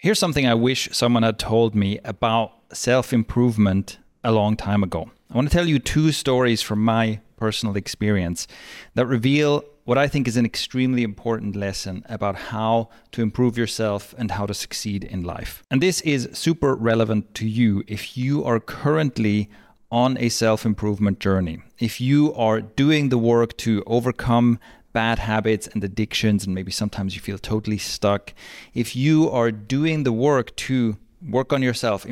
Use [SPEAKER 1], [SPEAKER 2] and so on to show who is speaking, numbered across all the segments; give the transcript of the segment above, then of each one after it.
[SPEAKER 1] Here's something I wish someone had told me about self-improvement a long time ago. I want to tell you two stories from my personal experience that reveal what I think is an extremely important lesson about how to improve yourself and how to succeed in life. And this is super relevant to you if you are currently on a self-improvement journey. If you are doing the work to overcome bad habits and addictions, and maybe sometimes you feel totally stuck. If you are doing the work to work on yourself,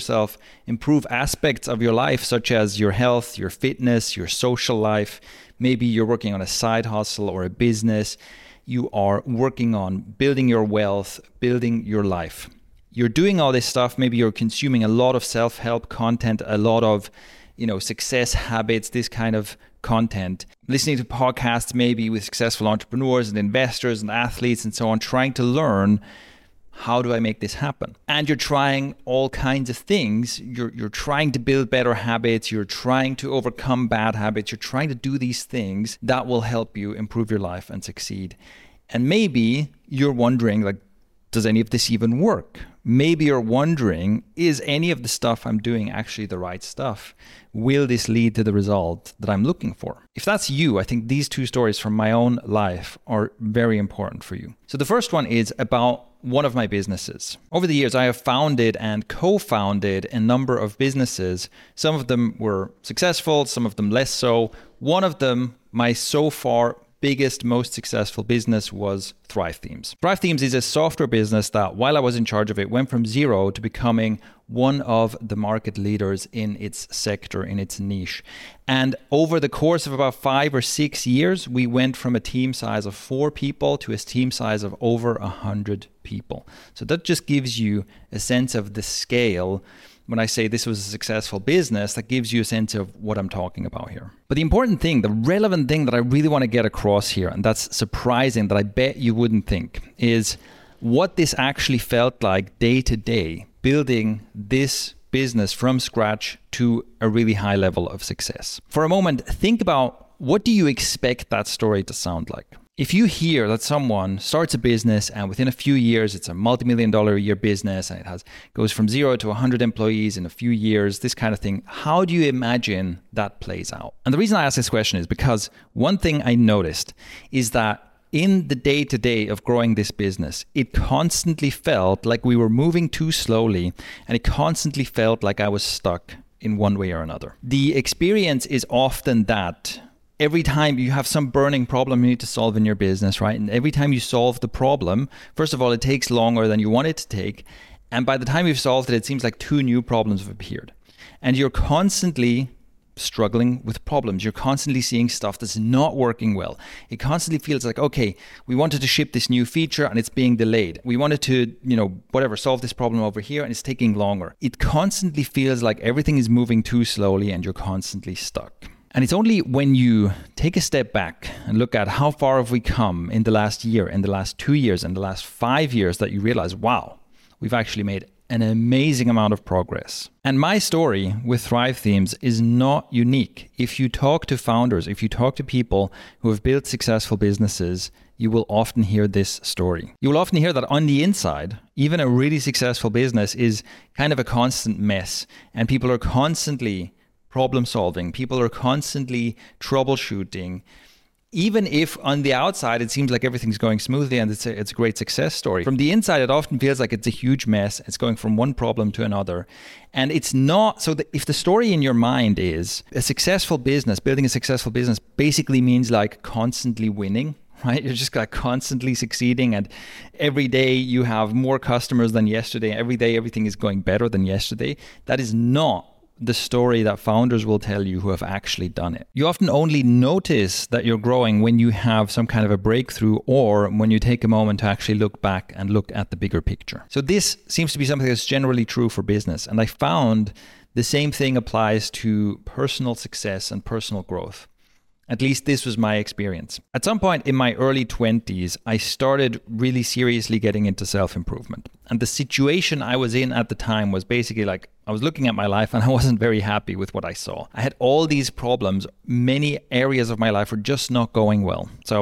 [SPEAKER 1] improve aspects of your life, such as your health, your fitness, your social life. Maybe you're working on a side hustle or a business. You are working on building your wealth, building your life. You're doing all this stuff. Maybe you're consuming a lot of self-help content, a lot of, success habits, this kind of content, listening to podcasts maybe with successful entrepreneurs and investors and athletes and so on, trying to learn, how do I make this happen? And you're trying all kinds of things. You're trying to build better habits. You're trying to overcome bad habits. You're trying to do these things that will help you improve your life and succeed. And maybe you're wondering, does any of this even work? Maybe you're wondering, is any of the stuff I'm doing actually the right stuff? Will this lead to the result that I'm looking for? If that's you, I think these two stories from my own life are very important for you. So the first one is about one of my businesses. Over the years, I have founded and co-founded a number of businesses. Some of them were successful, some of them less so. One of them, my so far biggest, most successful business, was Thrive Themes. Thrive Themes is a software business that, while I was in charge of it, went from zero to becoming one of the market leaders in its sector, in its niche. And over the course of about 5 or 6 years, we went from a team size of 4 people to a team size of over 100 people. So that just gives you a sense of the scale. When I say this was a successful business, that gives you a sense of what I'm talking about here. But the important thing, the relevant thing that I really want to get across here, and that's surprising that I bet you wouldn't think, is what this actually felt like day to day, building this business from scratch to a really high level of success. For a moment, think about, what do you expect that story to sound like? If you hear that someone starts a business and within a few years it's a multi-million-dollar a year business and it goes from 0 to 100 employees in a few years, this kind of thing, how do you imagine that plays out? And the reason I ask this question is because one thing I noticed is that in the day-to-day of growing this business, it constantly felt like we were moving too slowly, and it constantly felt like I was stuck in one way or another. The experience is often that every time you have some burning problem you need to solve in your business, right? And every time you solve the problem, first of all, it takes longer than you want it to take. And by the time you've solved it, it seems like 2 new problems have appeared. And you're constantly struggling with problems. You're constantly seeing stuff that's not working well. It constantly feels like, okay, we wanted to ship this new feature and it's being delayed. We wanted to, solve this problem over here and it's taking longer. It constantly feels like everything is moving too slowly and you're constantly stuck. And it's only when you take a step back and look at how far have we come in the last year, in the last 2 years, in the last 5 years, that you realize, wow, we've actually made an amazing amount of progress. And my story with Thrive Themes is not unique. If you talk to founders, if you talk to people who have built successful businesses, you will often hear this story. You will often hear that on the inside, even a really successful business is kind of a constant mess, and people are constantly problem solving. People are constantly troubleshooting. Even if on the outside it seems like everything's going smoothly and it's a great success story, from the inside it often feels like it's a huge mess. It's going from one problem to another. And it's not, so that if the story in your mind is a successful business, building a successful business basically means like constantly winning, right? You're just like constantly succeeding, and every day you have more customers than yesterday. Every day everything is going better than yesterday. That is not the story that founders will tell you who have actually done it. You often only notice that you're growing when you have some kind of a breakthrough, or when you take a moment to actually look back and look at the bigger picture. So this seems to be something that's generally true for business. And I found the same thing applies to personal success and personal growth. At least this was my experience. At some point in my early 20s, I started really seriously getting into self-improvement. And the situation I was in at the time was basically like, I was looking at my life and I wasn't very happy with what I saw. I had all these problems. Many areas of my life were just not going well. So I was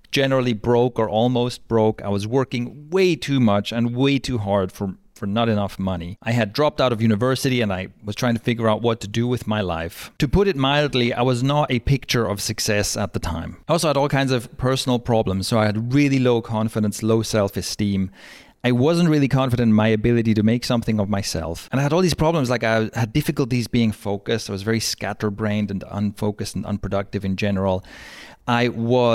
[SPEAKER 1] generally broke or almost broke. I was working way too much and way too hard for not enough money. I had dropped out of university and I was trying to figure out what to do with my life. To put it mildly, I was not a picture of success at the time. I also had all kinds of personal problems, so I had really low confidence, low self-esteem. I wasn't really confident in my ability to make something of myself. And I had all these problems, like I had difficulties being focused. I was very scatterbrained and unfocused and unproductive in general. I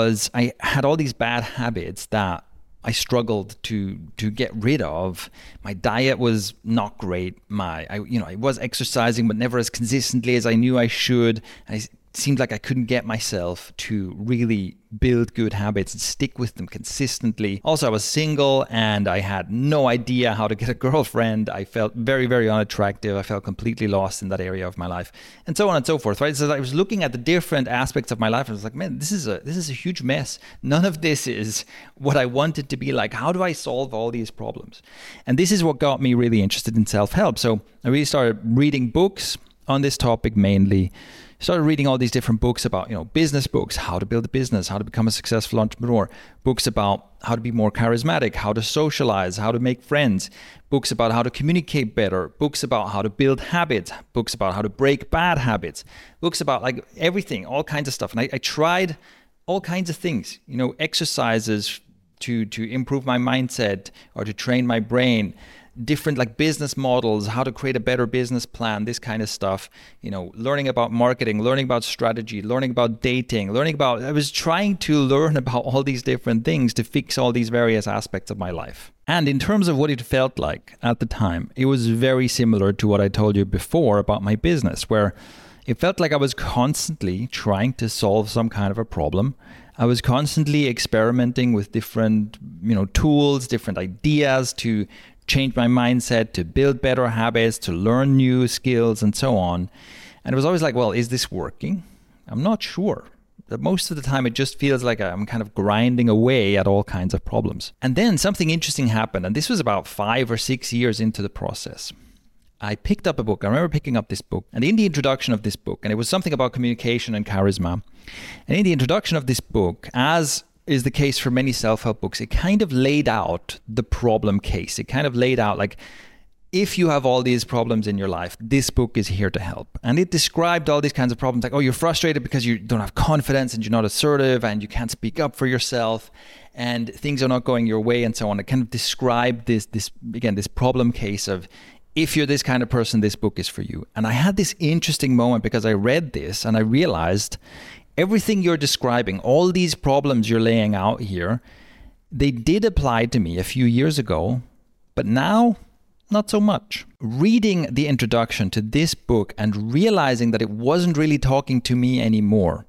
[SPEAKER 1] had all these bad habits that I struggled to get rid of. My diet was not great. I was exercising, but never as consistently as I knew I should. It seemed like I couldn't get myself to really build good habits and stick with them consistently. Also, I was single and I had no idea how to get a girlfriend. I felt very, very unattractive. I felt completely lost in that area of my life, and so on and so forth, right? So I was looking at the different aspects of my life and I was like, man, this is a huge mess. None of this is what I wanted to be like. How do I solve all these problems? And this is what got me really interested in self-help. So I really started reading books on this topic mainly. Started reading all these different books about, business books, how to build a business, how to become a successful entrepreneur, books about how to be more charismatic, how to socialize, how to make friends, books about how to communicate better, books about how to build habits, books about how to break bad habits, books about like everything, all kinds of stuff. And I tried all kinds of things, exercises to improve my mindset or to train my brain, different like business models, how to create a better business plan, this kind of stuff, learning about marketing, learning about strategy, learning about dating, I was trying to learn about all these different things to fix all these various aspects of my life. And in terms of what it felt like at the time, it was very similar to what I told you before about my business, where it felt like I was constantly trying to solve some kind of a problem. I was constantly experimenting with different, tools, different ideas to change my mindset, to build better habits, to learn new skills, and so on. And it was always like, well, is this working? I'm not sure. But most of the time, it just feels like I'm kind of grinding away at all kinds of problems. And then something interesting happened, and this was about 5 or 6 years into the process. I picked up a book. I remember picking up this book, and in the introduction of this book, and it was something about communication and charisma. And in the introduction of this book, as is the case for many self-help books, it kind of laid out the problem case. It kind of laid out like, if you have all these problems in your life, this book is here to help. And it described all these kinds of problems like, oh, you're frustrated because you don't have confidence and you're not assertive and you can't speak up for yourself and things are not going your way and so on. It kind of described this problem case of, if you're this kind of person, this book is for you. And I had this interesting moment because I read this and I realized everything you're describing, all these problems you're laying out here, they did apply to me a few years ago, but now, not so much. Reading the introduction to this book and realizing that it wasn't really talking to me anymore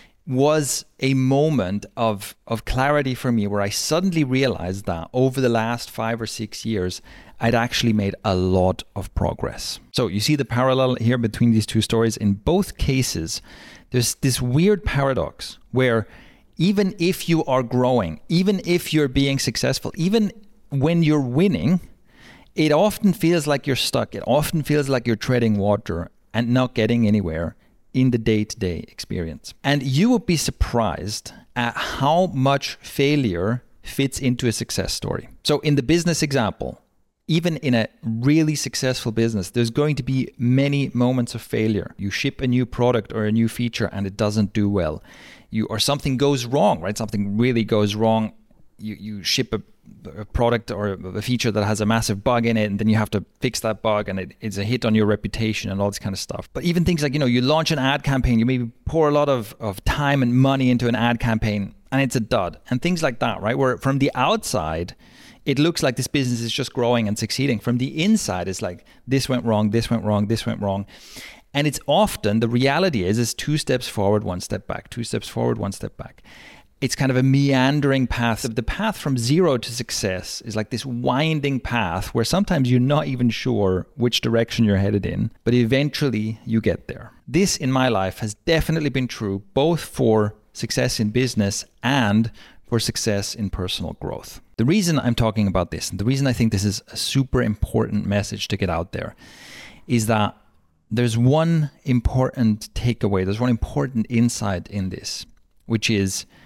[SPEAKER 1] was a moment of clarity for me, where I suddenly realized that over the last 5 or 6 years, I'd actually made a lot of progress. So you see the parallel here between these two stories. In both cases, there's this weird paradox where even if you are growing, even if you're being successful, even when you're winning, it often feels like you're stuck. It often feels like you're treading water and not getting anywhere in the day-to-day experience. And you would be surprised at how much failure fits into a success story. So in the business example, even in a really successful business, there's going to be many moments of failure. You ship a new product or a new feature and it doesn't do well. Or something goes wrong, right? Something really goes wrong. You ship a product or a feature that has a massive bug in it, and then you have to fix that bug, and it's a hit on your reputation and all this kind of stuff. But even things like, you launch an ad campaign, you maybe pour a lot of time and money into an ad campaign, and it's a dud. And things like that, right? Where from the outside, it looks like this business is just growing and succeeding. From the inside, it's like, this went wrong, this went wrong, this went wrong. And it's often, the reality is 2 steps forward, 1 step back, 2 steps forward, 1 step back. It's kind of a meandering path. The path from zero to success is like this winding path where sometimes you're not even sure which direction you're headed in, but eventually you get there. This in my life has definitely been true both for success in business and for success in personal growth. The reason I'm talking about this, and the reason I think this is a super important message to get out there, is that there's one important takeaway, there's one important insight in this, which is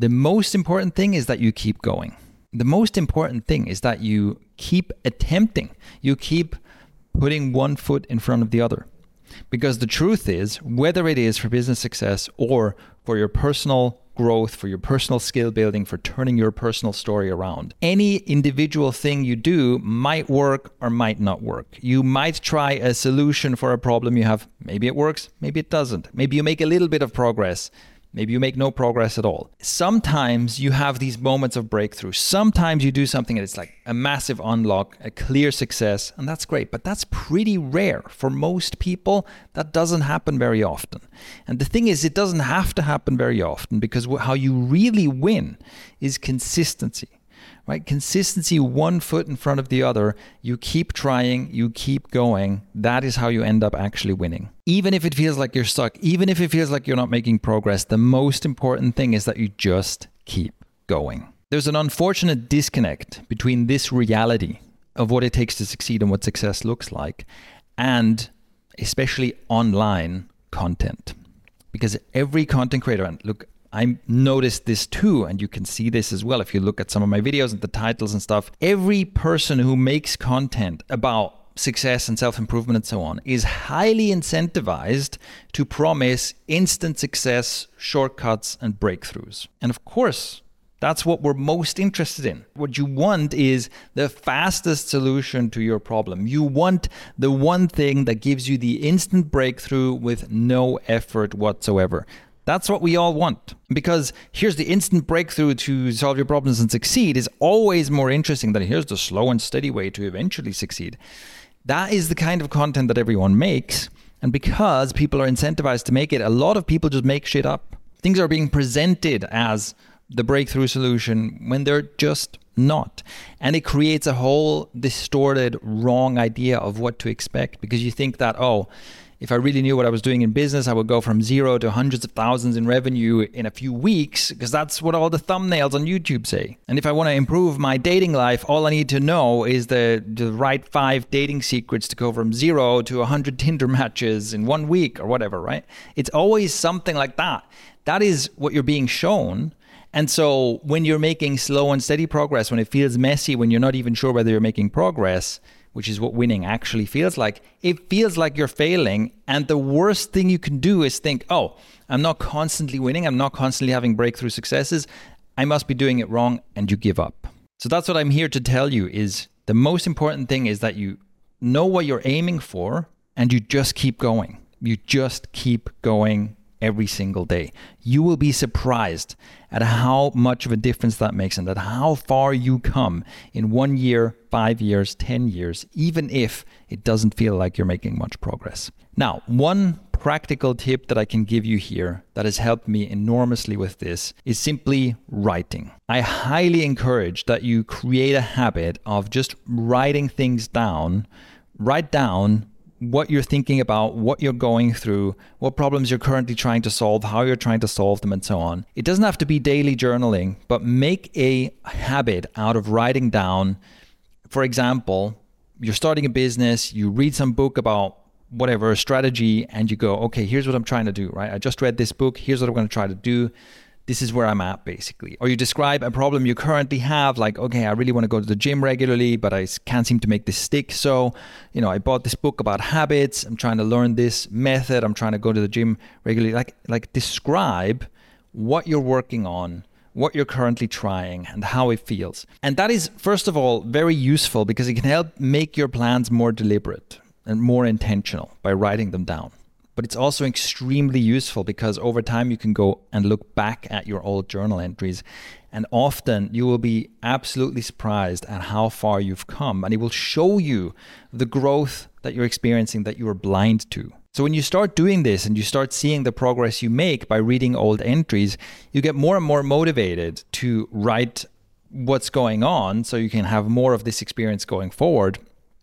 [SPEAKER 1] The most important thing is that you keep going. The most important thing is that you keep attempting. You keep putting one foot in front of the other. Because the truth is, whether it is for business success or for your personal growth, for your personal skill building, for turning your personal story around, any individual thing you do might work or might not work. You might try a solution for a problem you have. Maybe it works, maybe it doesn't. Maybe you make a little bit of progress. Maybe you make no progress at all. Sometimes you have these moments of breakthrough. Sometimes you do something and it's like a massive unlock, a clear success, and that's great. But that's pretty rare. For most people, that doesn't happen very often. And the thing is, it doesn't have to happen very often, because how you really win is consistency. Right? Consistency, one foot in front of the other. You keep trying, you keep going. That is how you end up actually winning. Even if it feels like you're stuck, even if it feels like you're not making progress, the most important thing is that you just keep going. There's an unfortunate disconnect between this reality of what it takes to succeed and what success looks like, and especially online content. Because every content creator, and look, I noticed this too, and you can see this as well if you look at some of my videos and the titles and stuff. Every person who makes content about success and self-improvement and so on is highly incentivized to promise instant success, shortcuts, and breakthroughs. And of course, that's what we're most interested in. What you want is the fastest solution to your problem. You want the one thing that gives you the instant breakthrough with no effort whatsoever. That's what we all want, because here's the instant breakthrough to solve your problems and succeed is always more interesting than here's the slow and steady way to eventually succeed. That is the kind of content that everyone makes. And because people are incentivized to make it, a lot of people just make shit up. Things are being presented as the breakthrough solution when they're just not. And it creates a whole distorted, wrong idea of what to expect, because you think that, oh, if I really knew what I was doing in business, I would go from 0 to hundreds of thousands in revenue in a few weeks, because that's what all the thumbnails on YouTube say. And if I want to improve my dating life, all I need to know is the right 5 dating secrets to go from 0 to 100 Tinder matches in 1 week or whatever, right? It's always something like that. That is what you're being shown. And so when you're making slow and steady progress, when it feels messy, when you're not even sure whether you're making progress, which is what winning actually feels like, it feels like you're failing. And the worst thing you can do is think, oh, I'm not constantly winning. I'm not constantly having breakthrough successes. I must be doing it wrong, and you give up. So that's what I'm here to tell you is the most important thing is that you know what you're aiming for and you just keep going. You just keep going every single day. You will be surprised at how much of a difference that makes and at how far you come in 1 year, 5 years, 10 years, even if it doesn't feel like you're making much progress. Now, one practical tip that I can give you here that has helped me enormously with this is simply writing. I highly encourage that you create a habit of just writing things down. Write down what you're thinking about, what you're going through, what problems you're currently trying to solve, how you're trying to solve them, and so on. It doesn't have to be daily journaling, but make a habit out of writing down. For example, you're starting a business, you read some book about whatever, strategy, and you go, okay, here's what I'm trying to do, right? I just read this book, here's what I'm going to try to do. This is where I'm at, basically. Or you describe a problem you currently have, like, okay, I really want to go to the gym regularly, but I can't seem to make this stick. So, I bought this book about habits. I'm trying to learn this method. I'm trying to go to the gym regularly. Like describe what you're working on, what you're currently trying, and how it feels. And that is, first of all, very useful because it can help make your plans more deliberate and more intentional by writing them down. But it's also extremely useful because over time you can go and look back at your old journal entries, and often you will be absolutely surprised at how far you've come, and it will show you the growth that you're experiencing that you were blind to. So when you start doing this and you start seeing the progress you make by reading old entries, you get more and more motivated to write what's going on so you can have more of this experience going forward.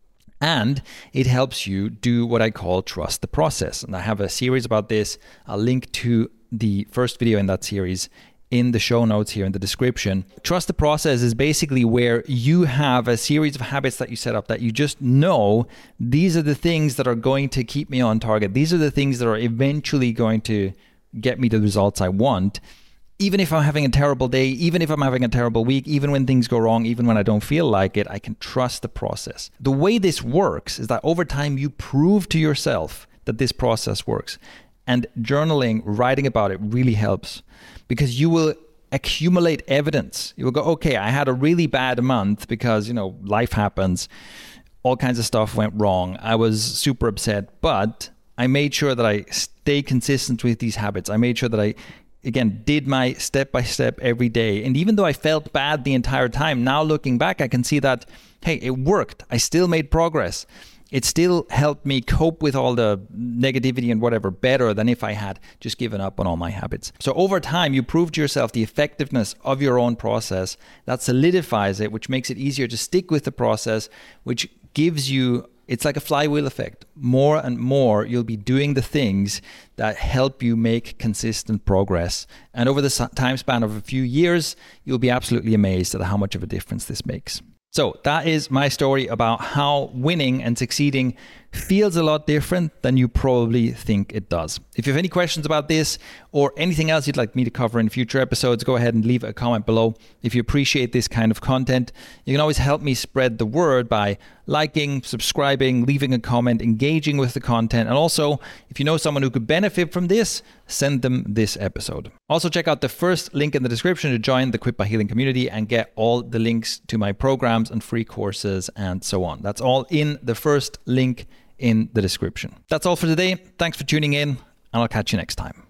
[SPEAKER 1] And it helps you do what I call trust the process. And I have a series about this. I'll link to the first video in that series in the show notes here in the description. Trust the process is basically where you have a series of habits that you set up that you just know these are the things that are going to keep me on target. These are the things that are eventually going to get me the results I want. Even if I'm having a terrible day, even if I'm having a terrible week, even when things go wrong, even when I don't feel like it, I can trust the process. The way this works is that over time you prove to yourself that this process works. And journaling, writing about it really helps because you will accumulate evidence. You will go, okay, I had a really bad month because, life happens. All kinds of stuff went wrong. I was super upset, but I made sure that I stay consistent with these habits. I made sure that I did my step-by-step every day. And even though I felt bad the entire time, now looking back, I can see that, hey, it worked. I still made progress. It still helped me cope with all the negativity and whatever better than if I had just given up on all my habits. So over time, you prove to yourself the effectiveness of your own process. That solidifies it, which makes it easier to stick with the process, which gives you, it's like a flywheel effect. More and more, you'll be doing the things that help you make consistent progress. And over the time span of a few years, you'll be absolutely amazed at how much of a difference this makes. So that is my story about how winning and succeeding feels a lot different than you probably think it does. If you have any questions about this or anything else you'd like me to cover in future episodes, go ahead and leave a comment below. If you appreciate this kind of content, you can always help me spread the word by liking, subscribing, leaving a comment, engaging with the content. And also, if you know someone who could benefit from this, send them this episode. Also, check out the first link in the description to join the Quit by Healing community and get all the links to my programs and free courses and so on. That's all in the first link in the description. That's all for today. Thanks for tuning in, and I'll catch you next time.